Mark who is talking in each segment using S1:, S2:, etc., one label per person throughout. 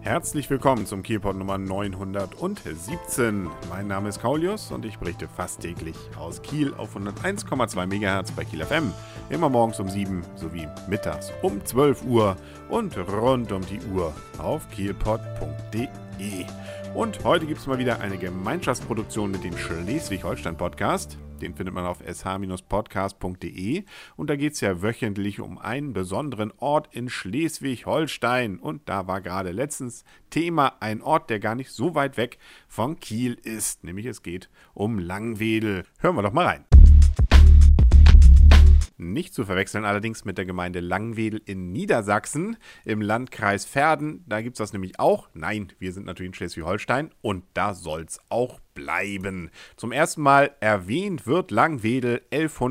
S1: Herzlich willkommen zum Kielpot Nummer 917. Mein Name ist Kaulius und ich berichte fast täglich aus Kiel auf 101,2 MHz bei Kiel FM. Immer morgens um 7 sowie mittags um 12 Uhr und rund um die Uhr auf kielpot.de. Und heute gibt es mal wieder eine Gemeinschaftsproduktion mit dem Schleswig-Holstein-Podcast. Den findet man auf sh-podcast.de und da geht es ja wöchentlich um einen besonderen Ort in Schleswig-Holstein. Und da war gerade letztens Thema ein Ort, der gar nicht so weit weg von Kiel ist. Nämlich es geht um Langwedel. Hören wir doch mal rein. Nicht zu verwechseln allerdings mit der Gemeinde Langwedel in Niedersachsen im Landkreis Verden. Da gibt es das nämlich auch. Nein, wir sind natürlich in Schleswig-Holstein und da soll es auch bleiben. Zum ersten Mal erwähnt wird Langwedel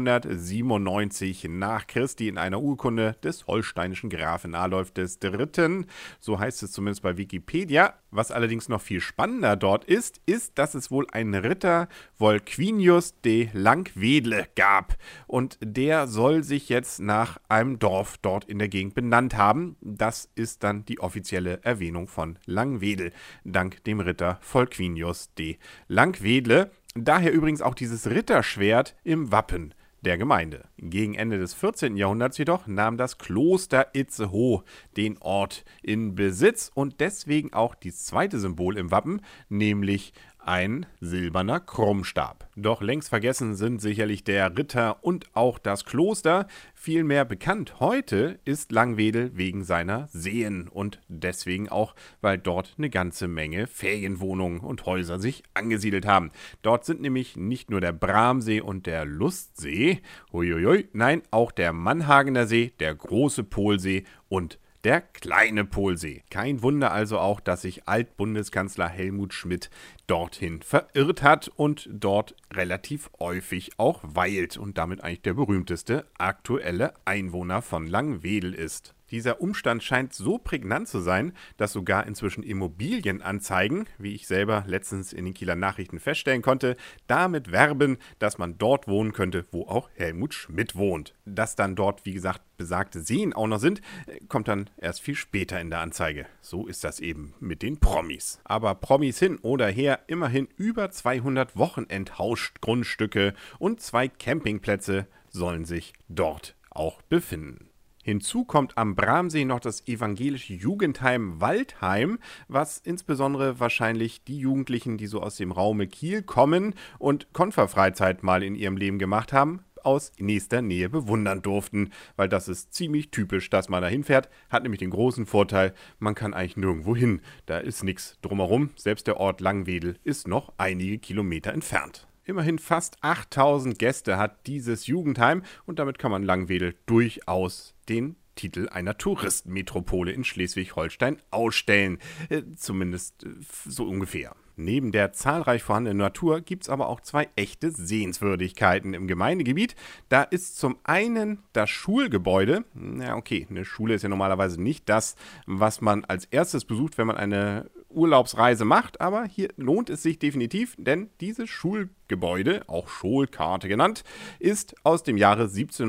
S1: 1197 nach Christi in einer Urkunde des holsteinischen Grafen Adolf III. So heißt es zumindest bei Wikipedia. Was allerdings noch viel spannender dort ist, dass es wohl einen Ritter Volquinius de Langwedle gab. Und der soll sich jetzt nach einem Dorf dort in der Gegend benannt haben. Das ist dann die offizielle Erwähnung von Langwedel, dank dem Ritter Volquinius de Langwedle. Daher übrigens auch dieses Ritterschwert im Wappen der Gemeinde. Gegen Ende des 14. Jahrhunderts jedoch nahm das Kloster Itzehoe den Ort in Besitz und deswegen auch das zweite Symbol im Wappen, nämlich ein silberner Krummstab. Doch längst vergessen sind sicherlich der Ritter und auch das Kloster. Vielmehr bekannt heute ist Langwedel wegen seiner Seen und deswegen auch, weil dort eine ganze Menge Ferienwohnungen und Häuser sich angesiedelt haben. Dort sind nämlich nicht nur der Bramsee und der Lustsee, nein, auch der Mannhagener See, der große Polsee und der kleine Polsee. Kein Wunder also auch, dass sich Altbundeskanzler Helmut Schmidt dorthin verirrt hat und dort relativ häufig auch weilt und damit eigentlich der berühmteste aktuelle Einwohner von Langwedel ist. Dieser Umstand scheint so prägnant zu sein, dass sogar inzwischen Immobilienanzeigen, wie ich selber letztens in den Kieler Nachrichten feststellen konnte, damit werben, dass man dort wohnen könnte, wo auch Helmut Schmidt wohnt. Dass dann dort, wie gesagt, besagte Seen auch noch sind, kommt dann erst viel später in der Anzeige. So ist das eben mit den Promis. Aber Promis hin oder her, immerhin über 200 Wochenendhausgrundstücke und 2 Campingplätze sollen sich dort auch befinden. Hinzu kommt am Bramsee noch das evangelische Jugendheim Waldheim, was insbesondere wahrscheinlich die Jugendlichen, die so aus dem Raume Kiel kommen und Konferfreizeit mal in ihrem Leben gemacht haben, aus nächster Nähe bewundern durften, weil das ist ziemlich typisch, dass man da hinfährt, hat nämlich den großen Vorteil, man kann eigentlich nirgendwo hin, da ist nichts drumherum, selbst der Ort Langwedel ist noch einige Kilometer entfernt. Immerhin fast 8000 Gäste hat dieses Jugendheim und damit kann man Langwedel durchaus den Titel einer Touristenmetropole in Schleswig-Holstein ausstellen. Zumindest so ungefähr. Neben der zahlreich vorhandenen Natur gibt es aber auch 2 echte Sehenswürdigkeiten im Gemeindegebiet. Da ist zum einen das Schulgebäude. Na okay, eine Schule ist ja normalerweise nicht das, was man als erstes besucht, wenn man eine Urlaubsreise macht, aber hier lohnt es sich definitiv, denn dieses Schulgebäude, auch Scholkarte genannt, ist aus dem Jahre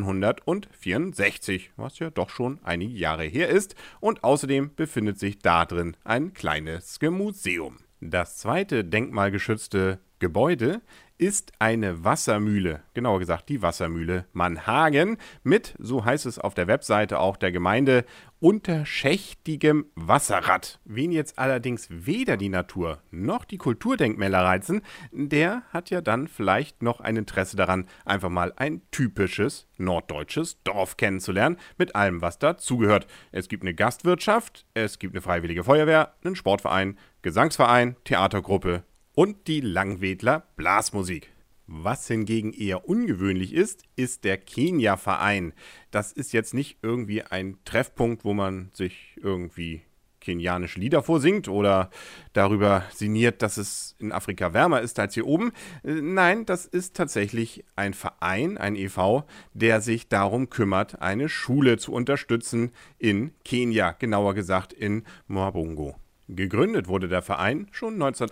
S1: 1764, was ja doch schon einige Jahre her ist, und außerdem befindet sich da drin ein kleines Museum. Das zweite denkmalgeschützte Gebäude ist eine Wassermühle, genauer gesagt die Wassermühle Mannhagen mit, so heißt es auf der Webseite auch der Gemeinde, unterschächtigem Wasserrad. Wen jetzt allerdings weder die Natur noch die Kulturdenkmäler reizen, der hat ja dann vielleicht noch ein Interesse daran, einfach mal ein typisches norddeutsches Dorf kennenzulernen, mit allem, was dazugehört. Es gibt eine Gastwirtschaft, es gibt eine freiwillige Feuerwehr, einen Sportverein, Gesangsverein, Theatergruppe und die Langwedler Blasmusik. Was hingegen eher ungewöhnlich ist der Kenia-Verein. Das ist jetzt nicht irgendwie ein Treffpunkt, wo man sich irgendwie kenianische Lieder vorsingt oder darüber sinniert, dass es in Afrika wärmer ist als hier oben. Nein, das ist tatsächlich ein Verein, ein e.V., der sich darum kümmert, eine Schule zu unterstützen in Kenia, genauer gesagt in Mwabungo. Gegründet wurde der Verein schon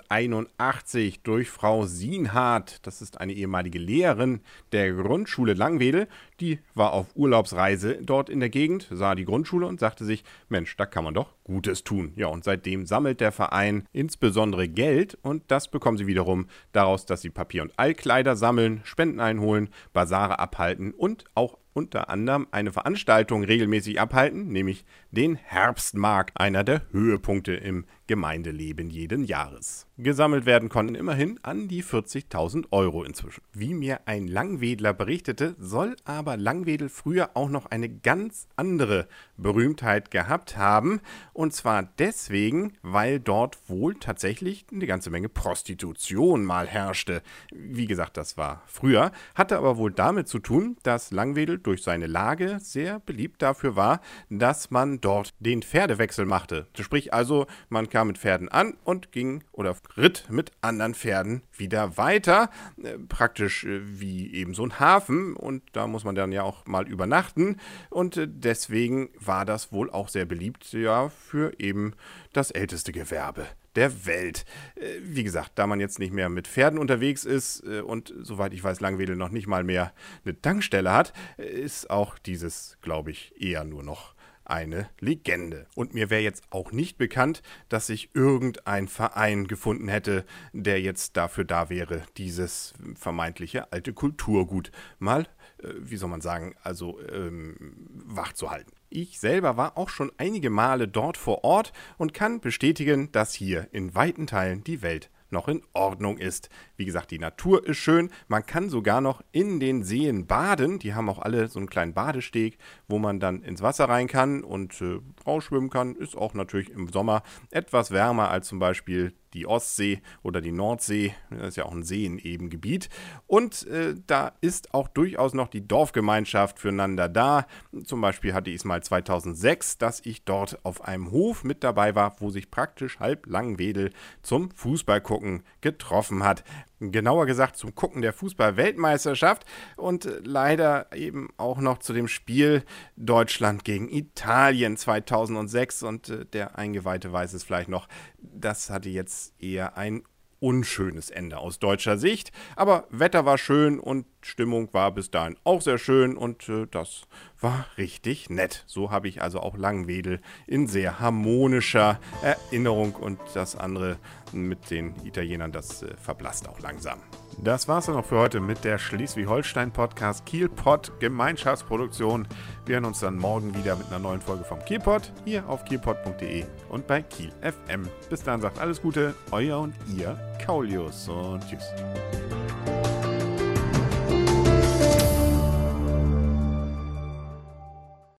S1: 1981 durch Frau Sienhardt. Das ist eine ehemalige Lehrerin der Grundschule Langwedel. Die war auf Urlaubsreise dort in der Gegend, sah die Grundschule und sagte sich, Mensch, da kann man doch Gutes tun. Ja, und seitdem sammelt der Verein insbesondere Geld und das bekommen sie wiederum daraus, dass sie Papier- und Altkleider sammeln, Spenden einholen, Basare abhalten und auch unter anderem eine Veranstaltung regelmäßig abhalten, nämlich den Herbstmarkt, einer der Höhepunkte im Gemeindeleben jeden Jahres. Gesammelt werden konnten immerhin an die 40.000 Euro inzwischen. Wie mir ein Langwedler berichtete, soll aber Langwedel früher auch noch eine ganz andere Berühmtheit gehabt haben. Und zwar deswegen, weil dort wohl tatsächlich eine ganze Menge Prostitution mal herrschte. Wie gesagt, das war früher, hatte aber wohl damit zu tun, dass Langwedel durch seine Lage sehr beliebt dafür war, dass man dort den Pferdewechsel machte. Sprich also, man kam mit Pferden an und ging oder ritt mit anderen Pferden wieder weiter. Praktisch wie eben so ein Hafen und da muss man dann ja auch mal übernachten und deswegen war das wohl auch sehr beliebt, ja, für eben das älteste Gewerbe der Welt. Wie gesagt, da man jetzt nicht mehr mit Pferden unterwegs ist und soweit ich weiß, Langwedel noch nicht mal mehr eine Tankstelle hat, ist auch dieses, glaube ich, eher nur noch eine Legende. Und mir wäre jetzt auch nicht bekannt, dass sich irgendein Verein gefunden hätte, der jetzt dafür da wäre, dieses vermeintliche alte Kulturgut mal, wie soll man sagen, also wach zu halten. Ich selber war auch schon einige Male dort vor Ort und kann bestätigen, dass hier in weiten Teilen die Welt noch in Ordnung ist. Wie gesagt, die Natur ist schön. Man kann sogar noch in den Seen baden. Die haben auch alle so einen kleinen Badesteg, wo man dann ins Wasser rein kann und rausschwimmen kann. Ist auch natürlich im Sommer etwas wärmer als zum Beispiel die Ostsee oder die Nordsee. Das ist ja auch ein Seenebengebiet. Und da ist auch durchaus noch die Dorfgemeinschaft füreinander da. Zum Beispiel hatte ich es mal 2006, dass ich dort auf einem Hof mit dabei war, wo sich praktisch halb Langwedel zum Fußballgucken getroffen hat. Genauer gesagt zum Gucken der Fußball-Weltmeisterschaft und leider eben auch noch zu dem Spiel Deutschland gegen Italien 2006 und der Eingeweihte weiß es vielleicht noch, das hatte jetzt eher ein unschönes Ende aus deutscher Sicht, aber Wetter war schön und Stimmung war bis dahin auch sehr schön und das war richtig nett. So habe ich also auch Langwedel in sehr harmonischer Erinnerung und das andere mit den Italienern, das verblasst auch langsam. Das war's dann auch für heute mit der Schleswig-Holstein-Podcast Kielpot Gemeinschaftsproduktion. Wir hören uns dann morgen wieder mit einer neuen Folge vom Kielpot hier auf kielpot.de und bei Kiel FM. Bis dann sagt alles Gute, euer und ihr Kaulius und tschüss.